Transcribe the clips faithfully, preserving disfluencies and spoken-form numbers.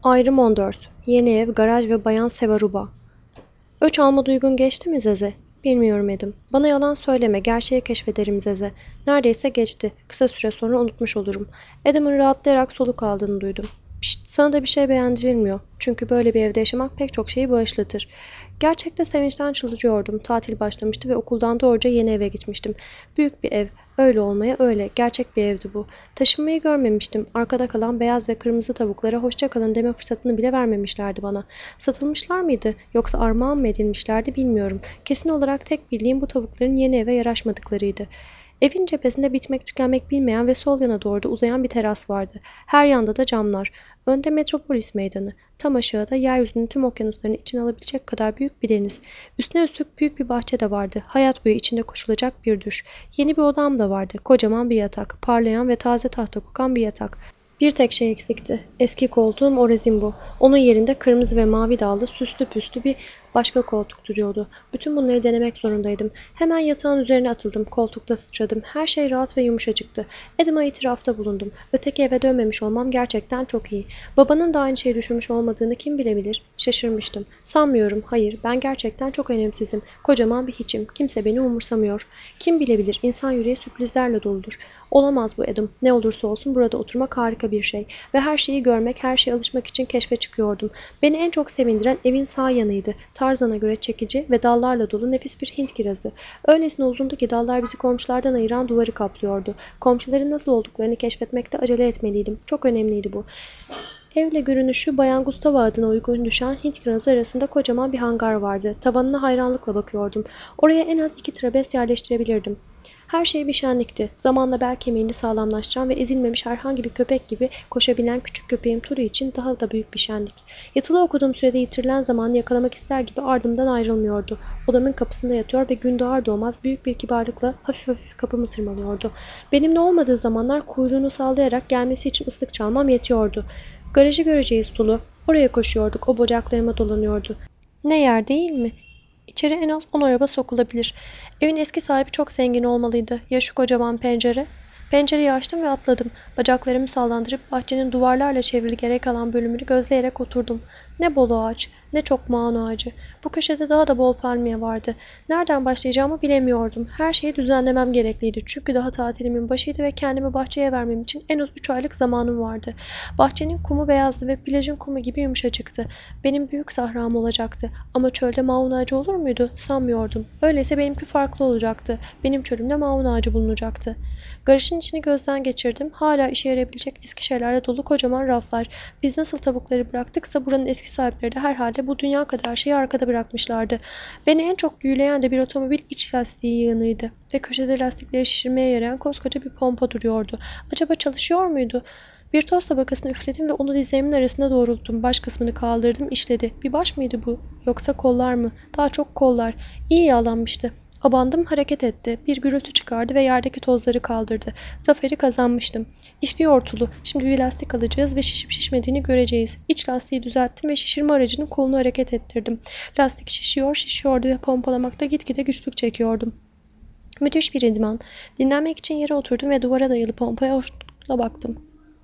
Ayrım on dört. Yeni ev, garaj ve bayan Sevaruba. Öç alma duygun geçti mi Zeze? Bilmiyorum Edim. Bana yalan söyleme, gerçeği keşfederim Zeze. Neredeyse geçti. Kısa süre sonra unutmuş olurum. Edim'in rahatlayarak soluk aldığını duydum. Pişt, sana da bir şey beğendirilmiyor. Çünkü böyle bir evde yaşamak pek çok şeyi bağışlatır. Gerçekte sevinçten çıldırıyordum. Tatil başlamıştı ve okuldan doğruca yeni eve gitmiştim. Büyük bir ev. Öyle olmaya öyle. Gerçek bir evdi bu. Taşınmayı görmemiştim. Arkada kalan beyaz ve kırmızı tavuklara hoşça kalın deme fırsatını bile vermemişlerdi bana. Satılmışlar mıydı yoksa armağan mı edilmişlerdi bilmiyorum. Kesin olarak tek bildiğim bu tavukların yeni eve yaraşmadıklarıydı. Evin cephesinde bitmek tükenmek bilmeyen ve sol yana doğru da uzayan bir teras vardı. Her yanda da camlar. Önde Metropolis Meydanı. Tam aşağıda yeryüzünün tüm okyanuslarını içine alabilecek kadar büyük bir deniz. Üstüne üstlük büyük bir bahçe de vardı. Hayat boyu içinde koşulacak bir düş. Yeni bir odam da vardı. Kocaman bir yatak. Parlayan ve taze tahta kokan bir yatak. Bir tek şey eksikti. Eski koltuğum Orezimbo. Onun yerinde kırmızı ve mavi dallı süslü püslü bir başka koltuk duruyordu. Bütün bunları denemek zorundaydım. Hemen yatağın üzerine atıldım. Koltukta sıçradım. Her şey rahat ve yumuşacıktı. Edim'a itirafta bulundum. Öteki eve dönmemiş olmam gerçekten çok iyi. Babanın da aynı şeyi düşünmüş olmadığını kim bilebilir? Şaşırmıştım. Sanmıyorum. Hayır. Ben gerçekten çok önemsizim. Kocaman bir hiçim. Kimse beni umursamıyor. Kim bilebilir? İnsan yüreği sürprizlerle doludur. Olamaz bu Edim. Ne olursa olsun burada oturmak harika bir şey. Ve her şeyi görmek, her şeye alışmak için keşfe çıkıyordum. Beni en çok sevindiren evin sağ yanıydı. Tarzan'a göre çekici ve dallarla dolu nefis bir Hint kirazı. Öylesine uzundu ki dallar bizi komşulardan ayıran duvarı kaplıyordu. Komşuların nasıl olduklarını keşfetmekte acele etmeliydim. Çok önemliydi bu. Evle görünüşü Bayan Gustava adına uygun düşen Hint kirazı arasında kocaman bir hangar vardı. Tavanına hayranlıkla bakıyordum. Oraya en az iki trapez yerleştirebilirdim. Her şey bir şenlikti. Zamanla bel kemiğini sağlamlaştıran ve ezilmemiş herhangi bir köpek gibi koşabilen küçük köpeğim Turu için daha da büyük bir şenlik. Yatılı okuduğum sürede yitirilen zamanı yakalamak ister gibi ardımdan ayrılmıyordu. Odamın kapısında yatıyor ve gün doğar doğmaz büyük bir kibarlıkla hafif hafif kapımı tırmalıyordu. Benimle olmadığı zamanlar kuyruğunu sallayarak gelmesi için ıslık çalmam yetiyordu. Garajı göreceğiz Tulu. Oraya koşuyorduk. O bacaklarıma dolanıyordu. Ne yer değil mi? İçeri en az on araba sokulabilir. Evin eski sahibi çok zengin olmalıydı. Ya şu kocaman pencere? Pencereyi açtım ve atladım. Bacaklarımı sallandırıp bahçenin duvarlarla çevrili gerek kalan bölümünü gözleyerek oturdum. Ne bol ağaç, ne çok mağan ağacı. Bu köşede daha da bol palmiye vardı. Nereden başlayacağımı bilemiyordum. Her şeyi düzenlemem gerekliydi. Çünkü daha tatilimin başıydı ve kendimi bahçeye vermem için en az üç aylık zamanım vardı. Bahçenin kumu beyazdı ve plajın kumu gibi yumuşacıktı. Benim büyük sahram olacaktı. Ama çölde maun ağacı olur muydu? Sanmıyordum. Öyleyse benimki farklı olacaktı. Benim çölümde maun ağacı bulunacaktı. Garajın içini gözden geçirdim. Hala işe yarayabilecek eski şeylerle dolu kocaman raflar. Biz nasıl tavukları bıraktıksa buranın eski sahipleri de herhalde bu dünya kadar şeyi arkada bırakmışlardı. Beni en çok büyüleyen de bir otomobil iç lastiği yığınıydı. Ve köşede lastikleri şişirmeye yarayan koskoca bir pompa duruyordu. Acaba çalışıyor muydu? Bir toz tabakasını üfledim ve onu dizlerimin arasında doğrulttum. Baş kısmını kaldırdım, işledi. Bir baş mıydı bu? Yoksa kollar mı? Daha çok kollar. İyi yağlanmıştı. Abandım, hareket etti. Bir gürültü çıkardı ve yerdeki tozları kaldırdı. Zaferi kazanmıştım. İşliyor Tulu. Şimdi bir lastik alacağız ve şişip şişmediğini göreceğiz. İç lastiği düzelttim ve şişirme aracının kolunu hareket ettirdim. Lastik şişiyor, şişiyordu ve pompalamakta gitgide güçlük çekiyordum. Müthiş bir idman. Dinlenmek için yere oturdum ve duvara dayalı pompaya hoşnutla baktım.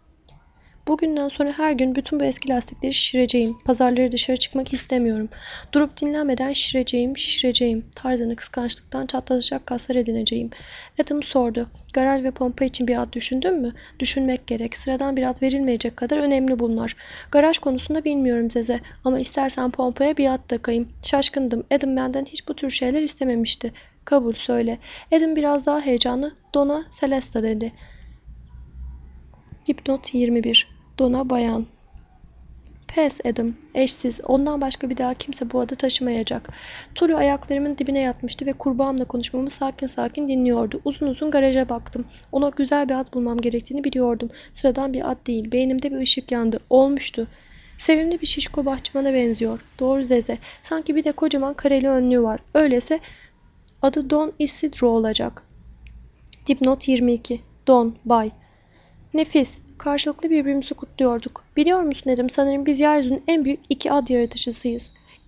Bugünden sonra her gün bütün bu eski lastikleri şişireceğim. Pazarları dışarı çıkmak istemiyorum. Durup dinlenmeden şişireceğim, şişireceğim. Tarzanı kıskançlıktan çatlatacak kaslar edineceğim. Adam sordu. Garaj ve pompa için bir ad düşündün mü? Düşünmek gerek. Sıradan bir ad verilmeyecek kadar önemli bunlar. Garaj konusunda bilmiyorum Zeze. Ama istersen pompaya bir ad takayım. Şaşkındım. Adam benden hiç bu tür şeyler istememişti. Kabul söyle. Adam biraz daha heyecanlı. Donna Celesta dedi. Dipnot yirmi bir. Dona Bayan. Pes Adam. Eşsiz. Ondan başka bir daha kimse bu adı taşımayacak. Tulu ayaklarımın dibine yatmıştı ve kurbağamla konuşmamı sakin sakin dinliyordu. Uzun uzun garaja baktım. Ona güzel bir ad bulmam gerektiğini biliyordum. Sıradan bir ad değil. Beynimde bir ışık yandı. Olmuştu. Sevimli bir şişko bahçıvana benziyor. Doğru Zeze. Sanki bir de kocaman kareli önlüğü var. Öyleyse adı Don Isidro olacak. Dipnot yirmi iki. Don, Bay. Nefis. Karşılıklı birbirimizi kutluyorduk. Biliyor musun dedim, sanırım biz yeryüzünün en büyük iki ad yaratıcısıyız.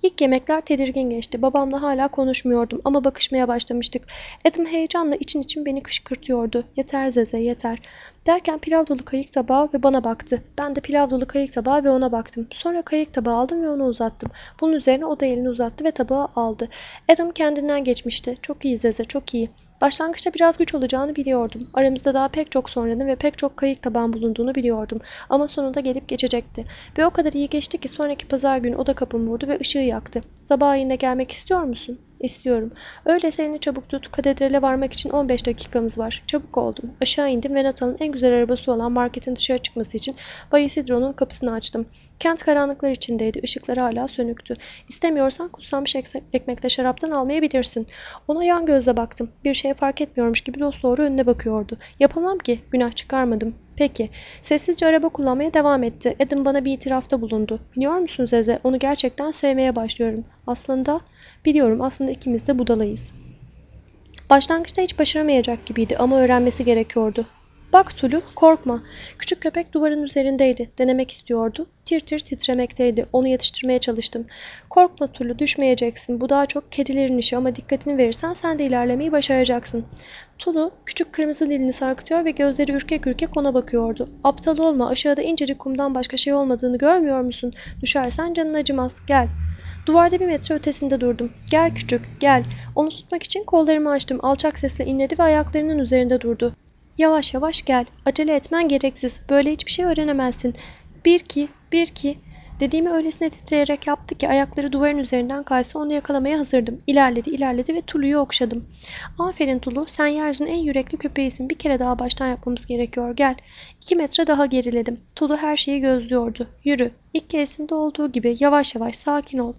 İlk yemekler tedirgin geçti. Babamla hala konuşmuyordum ama bakışmaya başlamıştık. Adam heyecanla için için beni kışkırtıyordu. Yeter Zeze, yeter. Derken pilav dolu kayık tabağı ve bana baktı. Ben de pilav dolu kayık tabağı ve ona baktım. Sonra kayık tabağı aldım ve ona uzattım. Bunun üzerine o da elini uzattı ve tabağı aldı. Adam kendinden geçmişti. Çok iyi Zeze, çok iyi. Başlangıçta biraz güç olacağını biliyordum. Aramızda daha pek çok sonranın ve pek çok kayık tabağın bulunduğunu biliyordum. Ama sonunda gelip geçecekti. Ve o kadar iyi geçti ki sonraki pazar günü o da kapımı vurdu ve ışığı yaktı. Sabah yine gelmek istiyor musun? İstiyorum. Öyleyse elini çabuk tut. Katedrale varmak için on beş dakikamız var. Çabuk oldum. Aşağı indim ve Nathan'ın en güzel arabası olan marketin dışarı çıkması için Bay Isidro'nun kapısını açtım. Kent karanlıklar içindeydi. Işıkları hala sönüktü. İstemiyorsan kutsanmış ekmekle şaraptan almayabilirsin. Ona yan gözle baktım. Bir şey fark etmiyormuş gibi dosdoğru önüne bakıyordu. Yapamam ki. Günah çıkarmadım. Peki. Sessizce araba kullanmaya devam etti. Adam bana bir itirafta bulundu. Biliyor musun Zeze? Onu gerçekten sevmeye başlıyorum. Aslında biliyorum. Aslında ikimiz de budalayız. Başlangıçta hiç başaramayacak gibiydi ama öğrenmesi gerekiyordu. Bak Tulu, korkma. Küçük köpek duvarın üzerindeydi. Denemek istiyordu. Tir tir titremekteydi. Onu yetiştirmeye çalıştım. Korkma Tulu, düşmeyeceksin. Bu daha çok kedilerin işi ama dikkatini verirsen sen de ilerlemeyi başaracaksın. Tulu, küçük kırmızı dilini sarkıtıyor ve gözleri ürkek ürkek ona bakıyordu. Aptal olma, aşağıda incecik kumdan başka şey olmadığını görmüyor musun? Düşersen canın acımaz. Gel. Duvarda bir metre ötesinde durdum. Gel küçük, gel. Onu tutmak için kollarımı açtım. Alçak sesle inledi ve ayaklarının üzerinde durdu. Yavaş yavaş gel. Acele etmen gereksiz. Böyle hiçbir şey öğrenemezsin. Bir ki, bir ki. Dediğimi öylesine titreyerek yaptı ki ayakları duvarın üzerinden kaysa onu yakalamaya hazırdım. İlerledi, ilerledi ve Tulu'yu okşadım. Aferin Tulu, sen yeryüzünün en yürekli köpeğisin. Bir kere daha baştan yapmamız gerekiyor. Gel. İki metre daha geriledim. Tulu her şeyi gözlüyordu. Yürü. İlk keresinde olduğu gibi yavaş yavaş sakin ol.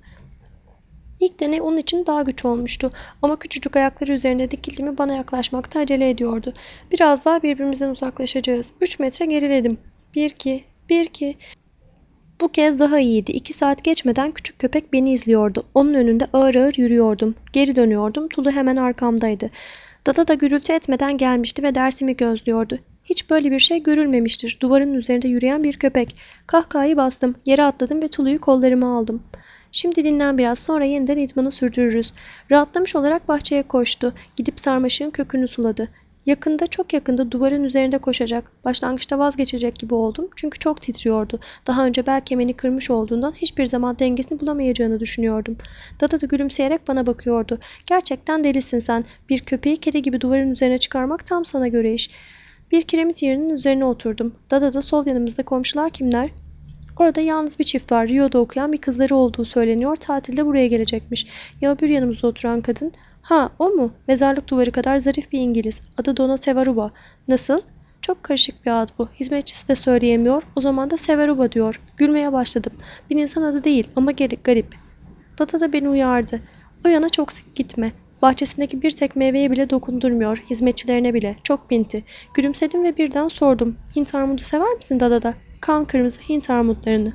İlk deney onun için daha güç olmuştu ama küçücük ayakları üzerinde dikildiğimi bana yaklaşmakta acele ediyordu. Biraz daha birbirimizden uzaklaşacağız. Üç metre geriledim. Bir ki, bir ki. Bu kez daha iyiydi. İki saat geçmeden küçük köpek beni izliyordu. Onun önünde ağır ağır yürüyordum. Geri dönüyordum. Tulu hemen arkamdaydı. Dada da gürültü etmeden gelmişti ve dersimi gözlüyordu. Hiç böyle bir şey görülmemiştir. Duvarın üzerinde yürüyen bir köpek. Kahkahayı bastım. Yere atladım ve Tulu'yu kollarıma aldım. Şimdi dinlen biraz, sonra yeniden idmanı sürdürürüz. Rahatlamış olarak bahçeye koştu. Gidip sarmaşığın kökünü suladı. Yakında, çok yakında duvarın üzerinde koşacak. Başlangıçta vazgeçecek gibi oldum çünkü çok titriyordu. Daha önce bel kemiğini kırmış olduğundan hiçbir zaman dengesini bulamayacağını düşünüyordum. Dada da gülümseyerek bana bakıyordu. Gerçekten delisin sen. Bir köpeği kedi gibi duvarın üzerine çıkarmak tam sana göre iş. Bir kiremit yerinin üzerine oturdum. Dada da sol yanımızda. Komşular kimler? Orada yalnız bir çift var. Rio'da okuyan bir kızları olduğu söyleniyor. Tatilde buraya gelecekmiş. Ya öbür yanımızda oturan kadın? Ha, o mu? Mezarlık duvarı kadar zarif bir İngiliz. Adı Donna Sevaruba. Nasıl? Çok karışık bir ad bu. Hizmetçisi de söyleyemiyor. O zaman da Sevaruba diyor. Gülmeye başladım. Bir insan adı değil ama garip. Dada da beni uyardı. O yana çok sık gitme. Bahçesindeki bir tek meyveye bile dokundurmuyor. Hizmetçilerine bile. Çok pinti. Gülümsedim ve birden sordum. Hint armudu sever misin Dada? Kan kırmızı Hint armutlarını.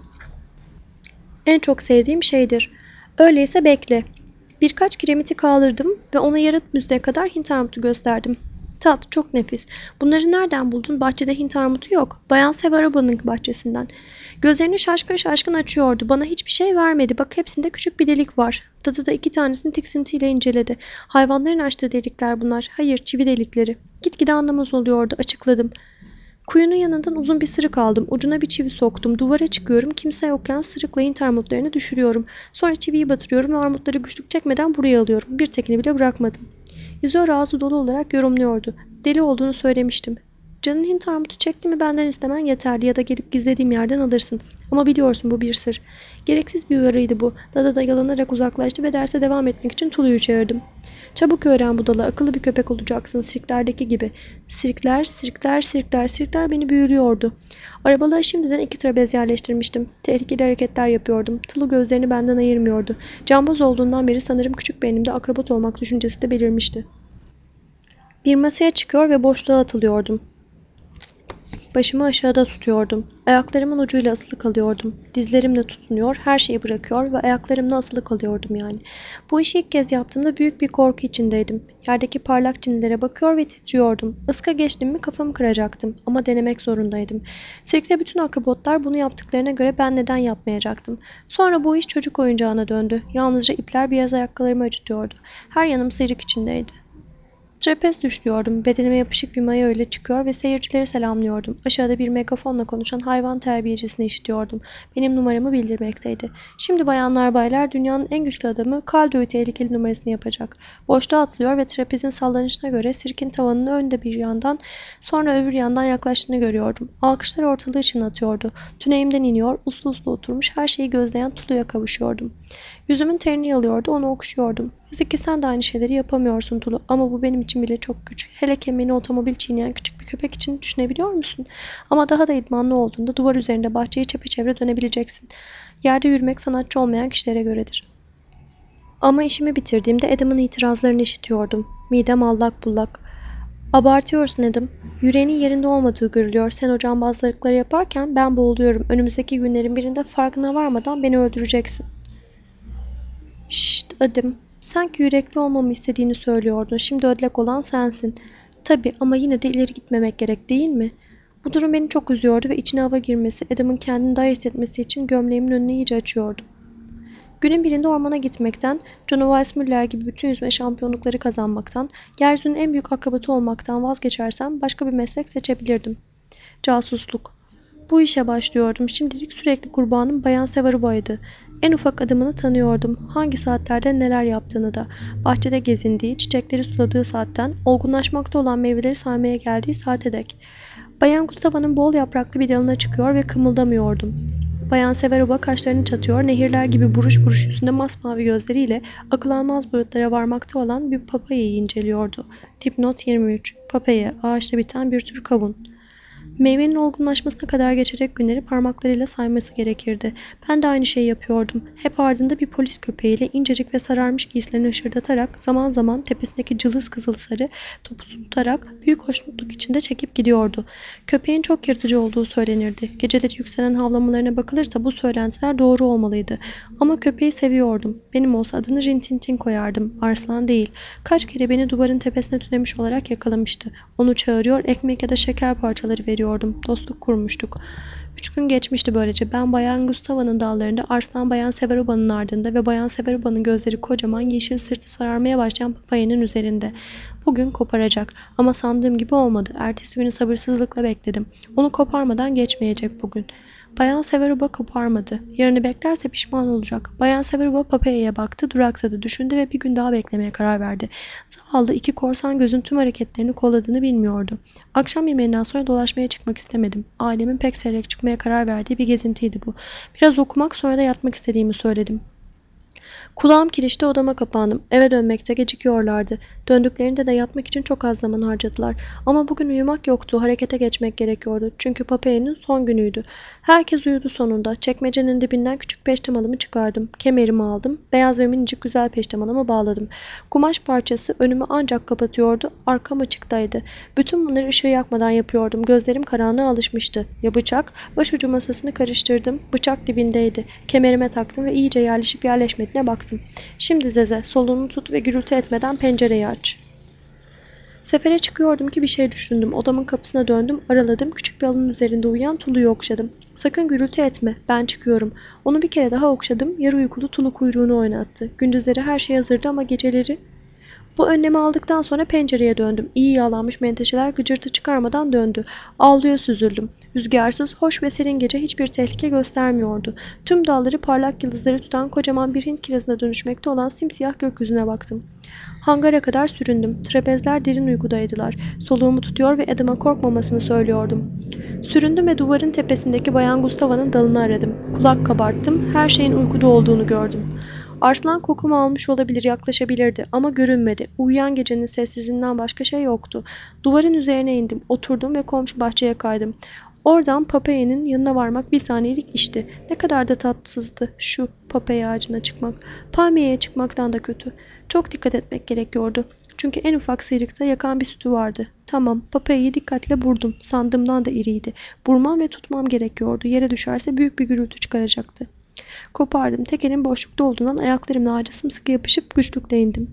En çok sevdiğim şeydir. Öyleyse bekle. Birkaç kiremiti kaldırdım ve ona yarım müzeye kadar Hint armutu gösterdim. Tat, çok nefis. Bunları nereden buldun? Bahçede Hint armutu yok. Bayan Sevaroba'nın bahçesinden. Gözlerini şaşkın şaşkın açıyordu. Bana hiçbir şey vermedi. Bak, hepsinde küçük bir delik var. Dadı da iki tanesini tiksintiyle inceledi. Hayvanların açtığı delikler bunlar. Hayır, çivi delikleri. Gitgide anlamaz oluyordu. Açıkladım. Kuyunun yanından uzun bir sırık aldım. Ucuna bir çivi soktum. Duvara çıkıyorum. Kimse yokken sırıkla Hint armutlarını düşürüyorum. Sonra çiviyi batırıyorum ve armutları güçlük çekmeden buraya alıyorum. Bir tekini bile bırakmadım. Yüzü ağzı dolu olarak yorumluyordu. Deli olduğunu söylemiştim. Canın Hint armutu çekti mi benden istemen yeterli ya da gelip gizlediğim yerden alırsın. Ama biliyorsun bu bir sır. Gereksiz bir uyarıydı bu. Dada da yalanarak uzaklaştı ve derse devam etmek için Tulu'yu çağırdım. Çabuk öğren budala, akıllı bir köpek olacaksın sirklerdeki gibi. Sirkler, sirkler, sirkler, sirkler beni büyülüyordu. Arabalığa şimdiden iki trapez yerleştirmiştim. Tehlikeli hareketler yapıyordum. Tulu gözlerini benden ayırmıyordu. Cambaz olduğundan beri sanırım küçük beynimde akrobat olmak düşüncesi de belirmişti. Bir masaya çıkıyor ve boşluğa atılıyordum. Başımı aşağıda tutuyordum. Ayaklarımın ucuyla asılı kalıyordum. Dizlerimle tutunuyor, her şeyi bırakıyor ve ayaklarımla asılı kalıyordum yani. Bu işi ilk kez yaptığımda büyük bir korku içindeydim. Yerdeki parlak çinlere bakıyor ve titriyordum. Iska geçtim mi kafamı kıracaktım ama denemek zorundaydım. Sirkte bütün akrobotlar bunu yaptıklarına göre ben neden yapmayacaktım? Sonra bu iş çocuk oyuncağına döndü. Yalnızca ipler biraz ayaklarımı acıtıyordu. Her yanım sıyrık içindeydi. Trapez düşüyordum. Bedenime yapışık bir maya ile çıkıyor ve seyircileri selamlıyordum. Aşağıda bir megafonla konuşan hayvan terbiyecisini işitiyordum. Benim numaramı bildirmekteydi. Şimdi bayanlar baylar dünyanın en güçlü adamı Kaldo'yu tehlikeli numarasını yapacak. Boşluğa atlıyor ve trapezin sallanışına göre sirkin tavanının önde bir yandan sonra öbür yandan yaklaştığını görüyordum. Alkışlar ortalığı çınlatıyordu. Tüneyimden iniyor, uslu uslu oturmuş her şeyi gözleyen Tulu'ya kavuşuyordum. Yüzümün terini yalıyordu, onu okşuyordum. Yazık ki sen de aynı şeyleri yapamıyorsun Tulu ama bu benim için bile çok güç. Hele kemiğini otomobil çiğneyen küçük bir köpek için düşünebiliyor musun? Ama daha da idmanlı olduğunda duvar üzerinde bahçeyi çepeçevre dönebileceksin. Yerde yürümek sanatçı olmayan kişilere göredir. Ama işimi bitirdiğimde Adam'ın itirazlarını işitiyordum. Midem allak bullak. Abartıyorsun Adam. Yüreğinin yerinde olmadığı görülüyor. Sen o cambazlıkları yaparken ben boğuluyorum. Önümüzdeki günlerin birinde farkına varmadan beni öldüreceksin. Şşt Adam. Sanki yürekli olmamı istediğini söylüyordun. Şimdi ödlek olan sensin. Tabii ama yine de ileri gitmemek gerek değil mi? Bu durum beni çok üzüyordu ve içine hava girmesi, Adam'ın kendini daha iyi hissetmesi için gömleğimin önünü iyice açıyordum. Günün birinde ormana gitmekten, John Weissmuller gibi bütün yüzme şampiyonlukları kazanmaktan, yeryüzünün en büyük akrobatı olmaktan vazgeçersem başka bir meslek seçebilirdim. Casusluk. Bu işe başlıyordum. Şimdilik sürekli kurbanım Bayan Sevaruba'ydı. En ufak adımını tanıyordum. Hangi saatlerde neler yaptığını da. Bahçede gezindiği, çiçekleri suladığı saatten, olgunlaşmakta olan meyveleri saymaya geldiği saate dek. Bayan Gustava'nın bol yapraklı bir dalına çıkıyor ve kımıldamıyordum. Bayan Severuba kaşlarını çatıyor, nehirler gibi buruş buruş üstünde masmavi gözleriyle akıl almaz boyutlara varmakta olan bir papayayı inceliyordu. Dipnot yirmi üç. Papaya, ağaçta biten bir tür kavun. Meyvenin olgunlaşmasına kadar geçecek günleri parmaklarıyla sayması gerekirdi. Ben de aynı şeyi yapıyordum. Hep ardında bir polis köpeğiyle incecik ve sararmış giysilerini ışırdatarak zaman zaman tepesindeki cılız kızıl sarı topuzu tutarak büyük hoşnutluk içinde çekip gidiyordu. Köpeğin çok yırtıcı olduğu söylenirdi. Geceleri yükselen havlamalarına bakılırsa bu söylentiler doğru olmalıydı. Ama köpeği seviyordum. Benim olsa adını Rintintin koyardım. Arslan değil. Kaç kere beni duvarın tepesine tünemiş olarak yakalamıştı. Onu çağırıyor, ekmek ya da şeker parçaları veriyordum. Dostluk kurmuştuk. Üç gün geçmişti böylece. Ben Bayan Gustava'nın dallarında, Arslan Bayan Severuba'nın ardında ve Bayan Severuba'nın gözleri kocaman yeşil sırtı sararmaya başlayan papayanın üzerinde. Bugün koparacak ama sandığım gibi olmadı. Ertesi günü sabırsızlıkla bekledim. Onu koparmadan geçmeyecek bugün. Bayan Severuba koparmadı. Yarını beklerse pişman olacak. Bayan Severuba papayaya baktı, duraksadı, düşündü ve bir gün daha beklemeye karar verdi. Zavallı iki korsan gözün tüm hareketlerini kolladığını bilmiyordu. Akşam yemeğinden sonra dolaşmaya çıkmak istemedim. Ailemin pek seyrek çıkmaya karar verdiği bir gezintiydi bu. Biraz okumak sonra da yatmak istediğimi söyledim. Kulağım kirişte odama kapandım. Eve dönmekte gecikiyorlardı. Döndüklerinde de yatmak için çok az zaman harcadılar. Ama bugün uyumak yoktu. Harekete geçmek gerekiyordu. Çünkü Papaya'nın son günüydü. Herkes uyudu sonunda. Çekmecenin dibinden küçük peştemalımı çıkardım. Kemerimi aldım. Beyaz ve minicik güzel peştemalımı bağladım. Kumaş parçası önümü ancak kapatıyordu. Arkam açıktaydı. Bütün bunları ışığı yakmadan yapıyordum. Gözlerim karanlığa alışmıştı. Ya bıçak? Başucu masasını karıştırdım. Bıçak dibindeydi. Kemerime taktım ve iyice yerleşip yerleşmediğine baktım. Şimdi Zeze, soluğunu tut ve gürültü etmeden pencereyi aç. Sefere çıkıyordum ki bir şey düşündüm. Odamın kapısına döndüm, araladım. Küçük bir alın üzerinde uyuyan Tulu'yu okşadım. Sakın gürültü etme, ben çıkıyorum. Onu bir kere daha okşadım. Yarı uykulu Tulu kuyruğunu oynattı. Gündüzleri her şey hazırdı ama geceleri... Bu önlemi aldıktan sonra pencereye döndüm. İyi yağlanmış menteşeler gıcırtı çıkarmadan döndü. Avluya süzüldüm. Rüzgarsız, hoş ve serin gece hiçbir tehlike göstermiyordu. Tüm dalları parlak yıldızları tutan kocaman bir Hint kirazına dönüşmekte olan simsiyah gökyüzüne baktım. Hangara kadar süründüm. Trapezler derin uykudaydılar. Soluğumu tutuyor ve Adam'a korkmamasını söylüyordum. Süründüm ve duvarın tepesindeki Bayan Gustava'nın dalını aradım. Kulak kabarttım. Her şeyin uykuda olduğunu gördüm. Arslan kokumu almış olabilir, yaklaşabilirdi ama görünmedi. Uyuyan gecenin sessizliğinden başka şey yoktu. Duvarın üzerine indim, oturdum ve komşu bahçeye kaydım. Oradan Papaye'nin yanına varmak bir saniyelik işti. Ne kadar da tatsızdı şu papaya ağacına çıkmak. Palmiyeye çıkmaktan da kötü. Çok dikkat etmek gerekiyordu. Çünkü en ufak sıyrıkta yakan bir sütü vardı. Tamam, papayayı dikkatle vurdum. Sandığımdan da iriydi. Vurmam ve tutmam gerekiyordu. Yere düşerse büyük bir gürültü çıkaracaktı. Kopardım. Tek elim boşlukta olduğundan ayaklarımla ağaca sımsıkı yapışıp güçlükle indim.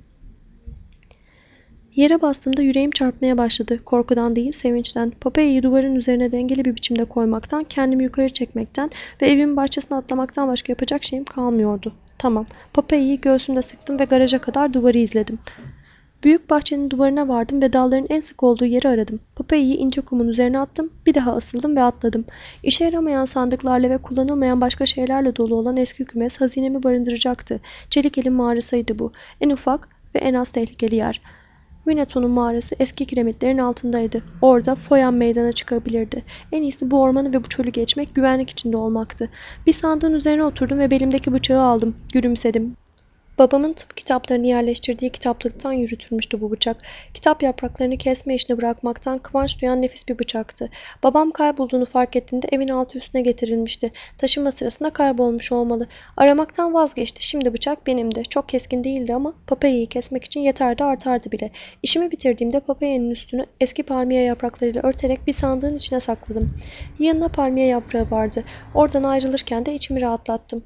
Yere bastığımda yüreğim çarpmaya başladı. Korkudan değil, sevinçten. Papayayı duvarın üzerine dengeli bir biçimde koymaktan, kendimi yukarı çekmekten ve evimin bahçesine atlamaktan başka yapacak şeyim kalmıyordu. Tamam, papayayı göğsümde sıktım ve garaja kadar duvarı izledim. Büyük bahçenin duvarına vardım ve dalların en sık olduğu yeri aradım. Papayayı ince kumun üzerine attım, bir daha asıldım ve atladım. İşe yaramayan sandıklarla ve kullanılmayan başka şeylerle dolu olan eski kümes hazinemi barındıracaktı. Çelik elin mağarasıydı bu. En ufak ve en az tehlikeli yer. Winneto'nun mağarası eski kiremitlerin altındaydı. Orada Foyan meydana çıkabilirdi. En iyisi bu ormanı ve bu çölü geçmek, güvenlik içinde olmaktı. Bir sandığın üzerine oturdum ve belimdeki bıçağı aldım. Gülümsedim. Babamın tıp kitaplarını yerleştirdiği kitaplıktan yürütülmüştü bu bıçak. Kitap yapraklarını kesme işini bırakmaktan kıvanç duyan nefis bir bıçaktı. Babam kaybolduğunu fark ettiğinde evin altı üstüne getirilmişti. Taşıma sırasında kaybolmuş olmalı. Aramaktan vazgeçti. Şimdi bıçak benimdi. Çok keskin değildi ama papayayı kesmek için yeterdi, artardı bile. İşimi bitirdiğimde papayanın üstünü eski palmiye yapraklarıyla örterek bir sandığın içine sakladım. Yanına palmiye yaprağı vardı. Oradan ayrılırken de içimi rahatlattım.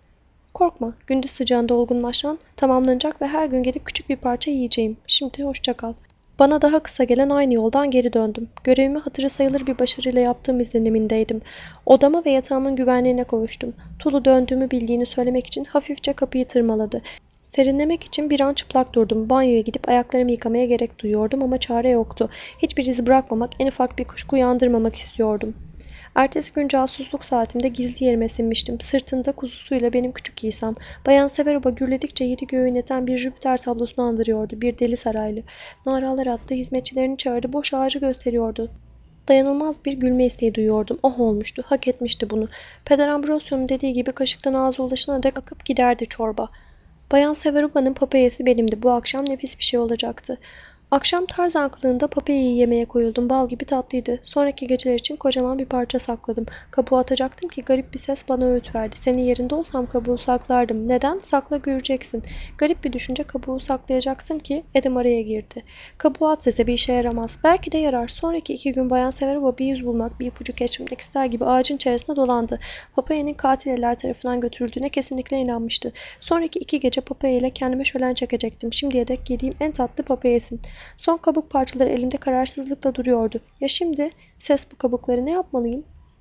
Korkma, gündüz sıcağında olgunlaşan, tamamlanacak ve her gün gelip küçük bir parça yiyeceğim. Şimdi hoşça kal. Bana daha kısa gelen aynı yoldan geri döndüm. Görevimi hatırı sayılır bir başarıyla yaptığım izlenimindeydim. Odama ve yatağımın güvenliğine kavuştum. Tulu döndüğümü bildiğini söylemek için hafifçe kapıyı tırmaladı. Serinlemek için bir an çıplak durdum. Banyoya gidip ayaklarımı yıkamaya gerek duyuyordum ama çare yoktu. Hiçbir iz bırakmamak, en ufak bir kuşku uyandırmamak istiyordum. Ertesi gün casusluk saatimde gizli yerime sinmiştim. Sırtında kuzusuyla benim küçük İsa'm. Bayan Severuba gürledikçe yedi göğü inleten bir Jüpiter tablosunu andırıyordu. Bir deli saraylı. Naralar attı, hizmetçilerini çağırdı, boş ağacı gösteriyordu. Dayanılmaz bir gülme isteği duyuyordum. Oh olmuştu, hak etmişti bunu. Peder Ambrosio'nun dediği gibi kaşıktan ağza ulaşana dek akıp giderdi çorba. Bayan Severuba'nın papayası benimdi. Bu akşam nefis bir şey olacaktı. Akşam Tarzan kılığında papayayı yemeye koyuldum. Bal gibi tatlıydı. Sonraki geceler için kocaman bir parça sakladım. Kabuğu atacaktım ki garip bir ses bana öğüt verdi. Senin yerinde olsam kabuğu saklardım. Neden? Sakla göreceksin. Garip bir düşünce kabuğu saklayacaktım ki Adam araya girdi. Kabuğu at sese bir işe yaramaz. Belki de yarar. Sonraki iki gün Bayan Severuba bir yüz bulmak, bir ipucu keşfetmek ister gibi ağacın içerisine dolandı. Papayanın katil eller tarafından götürüldüğüne kesinlikle inanmıştı. Sonraki iki gece papaya ile kendime şölen çekecektim. Şimdiye dek yediğim en tatlı papayasın. Son kabuk parçaları elimde kararsızlıkla duruyordu. Ya şimdi? Ses bu kabukları ne yapmalıyım?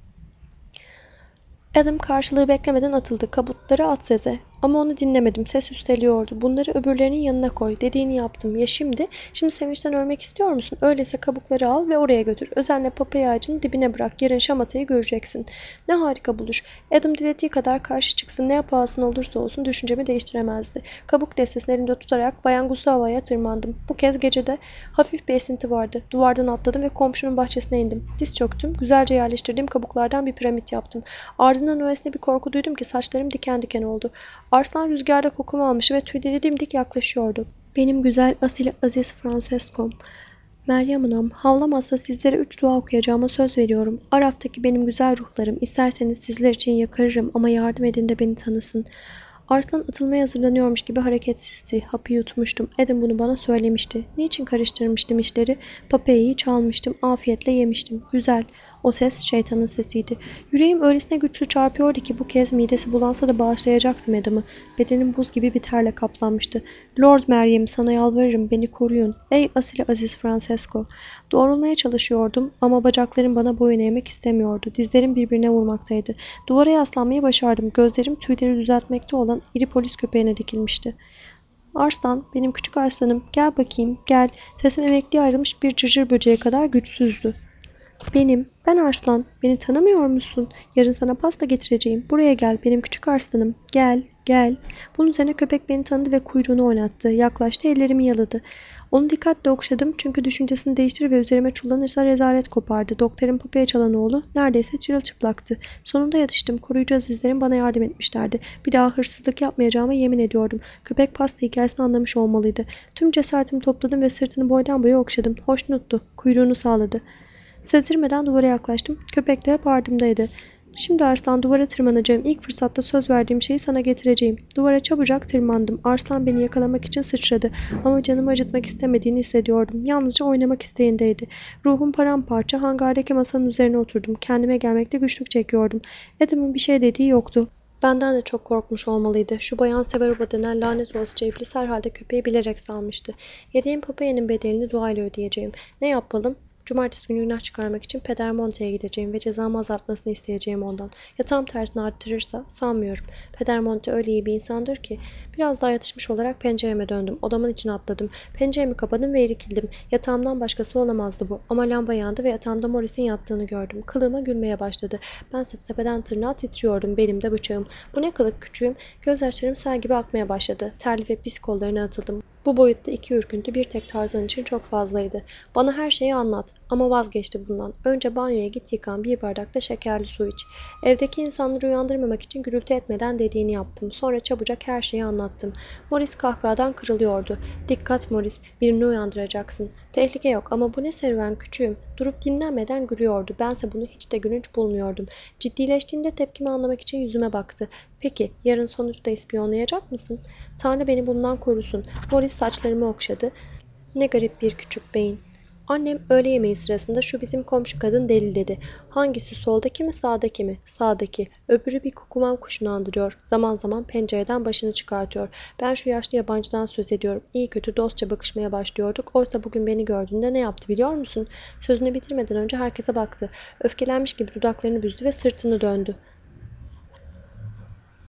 Adam karşılığı beklemeden atıldı. Kabukları at Seze. Ama onu dinlemedim. Ses üsteliyordu. Bunları öbürlerinin yanına koy. Dediğini yaptım. Ya şimdi? Şimdi sevinçten ölmek istiyor musun? Öyleyse kabukları al ve oraya götür. Özenle papaya ağacının dibine bırak. Yarın şamatayı göreceksin. Ne harika buluş. Adam dilediği kadar karşı çıksın. Ne pahasına olursa olsun düşüncemi değiştiremezdi. Kabuk destesini elimde tutarak Bayan Gustava'ya tırmandım. Bu kez gecede hafif bir esinti vardı. Duvardan atladım ve komşunun bahçesine indim. Diz çöktüm. Güzelce yerleştirdiğim kabuklardan bir piramit yaptım. Ardından öylesine bir korku duydum ki saçlarım diken diken oldu. Arslan rüzgarda kokumu almış ve tüyleri dimdik yaklaşıyordu. Benim güzel, asil, aziz Francesco'm. Meryem Hanım, havlamazsa sizlere üç dua okuyacağıma söz veriyorum. Araf'taki benim güzel ruhlarım, isterseniz sizler için yakarırım ama yardım edin de beni tanısın. Arslan atılmaya hazırlanıyormuş gibi hareketsizdi. Hapı yutmuştum. Adam bunu bana söylemişti. Niçin karıştırmıştım işleri? Papayayı çalmıştım. Afiyetle yemiştim. Güzel. O ses şeytanın sesiydi. Yüreğim öylesine güçlü çarpıyordu ki bu kez midesi bulansa da bağışlayacaktım Adam'ı. Bedenim buz gibi bir terle kaplanmıştı. Lord Meryem, sana yalvarırım, beni koruyun. Ey asil aziz Francesco. Doğrulmaya çalışıyordum ama bacaklarım bana boyun eğmek istemiyordu. Dizlerim birbirine vurmaktaydı. Duvara yaslanmayı başardım. Gözlerim tüyleri düzeltmekte olan iri polis köpeğine dikilmişti. Arslan, benim küçük arslanım, gel bakayım, gel. Sesim emekliye ayrılmış bir cırcır böceğe kadar güçsüzdü. Benim, ben Arslan. Beni tanımıyor musun? Yarın sana pasta getireceğim. Buraya gel, benim küçük arslanım. Gel, gel. Bunun üzerine köpek beni tanıdı ve kuyruğunu oynattı. Yaklaştı, ellerimi yaladı. Onu dikkatle okşadım çünkü düşüncesini değiştirir ve üzerime çullanırsa rezalet kopardı. Doktorun papaya çalan oğlu neredeyse çırılçıplaktı. Sonunda yatıştım. Koruyucu azizlerim bana yardım etmişlerdi. Bir daha hırsızlık yapmayacağıma yemin ediyordum. Köpek pasta hikayesini anlamış olmalıydı. Tüm cesaretimi topladım ve sırtını boydan boya okşadım. Hoşnuttu. Kuyruğunu sağladı. Sezdirmeden duvara yaklaştım. Köpek de hep ardımdaydı. Şimdi Arslan, duvara tırmanacağım. İlk fırsatta söz verdiğim şeyi sana getireceğim. Duvara çabucak tırmandım. Arslan beni yakalamak için sıçradı. Ama canımı acıtmak istemediğini hissediyordum. Yalnızca oynamak isteğindeydi. Ruhum paramparça, hangardaki masanın üzerine oturdum. Kendime gelmekte güçlük çekiyordum. Adam'ın bir şey dediği yoktu. Benden de çok korkmuş olmalıydı. Şu bayan Severuba denen lanet olası iblis herhalde köpeği bilerek salmıştı. Yediğim papayanın bedelini duayla ödeyeceğim. Ne yapalım? Cumartesi günü günah çıkarmak için Peder Monte'ye gideceğim ve cezamı azaltmasını isteyeceğim ondan. Ya tam tersini arttırırsa? Sanmıyorum. Peder Monte öyle iyi bir insandır ki. Biraz daha yatışmış olarak pencereme döndüm. Odamın içine atladım. Penceremi kapadım ve irkildim. Yatağımdan başkası olamazdı bu. Ama lamba yandı ve yatağımda Morris'in yattığını gördüm. Kılığıma gülmeye başladı. Bense tepeden tırnağa titriyordum. Belimde bıçağım. Bu ne kılık küçüğüm? Gözyaşlarım sel gibi akmaya başladı. Terli ve pis kollarına atıldım. Bu boyutta iki ürküntü bir tek Tarzan için çok fazlaydı. Bana her şeyi anlat ama vazgeçti bundan. Önce banyoya git, yıkan, bir bardak da şekerli su iç. Evdeki insanları uyandırmamak için gürültü etmeden dediğini yaptım. Sonra çabucak her şeyi anlattım. Morris kahkahadan kırılıyordu. Dikkat Morris, birini uyandıracaksın. Tehlike yok ama bu ne serüven küçüğüm. Durup dinlenmeden gülüyordu. Bense bunu hiç de gülünç bulmuyordum. Ciddileştiğinde tepkimi anlamak için yüzüme baktı. Peki, yarın sonuçta ispiyonlayacak mısın? Tanrı beni bundan korusun. Morris saçlarımı okşadı. Ne garip bir küçük beyin. Annem öğle yemeği sırasında şu bizim komşu kadın deli dedi. Hangisi, soldaki mi sağdaki mi? Sağdaki. Öbürü bir kukumav kuşunu andırıyor. Zaman zaman pencereden başını çıkartıyor. Ben şu yaşlı yabancıdan söz ediyorum. İyi kötü dostça bakışmaya başlıyorduk. Oysa bugün beni gördüğünde ne yaptı biliyor musun? Sözünü bitirmeden önce herkese baktı. Öfkelenmiş gibi dudaklarını büzdü ve sırtını döndü.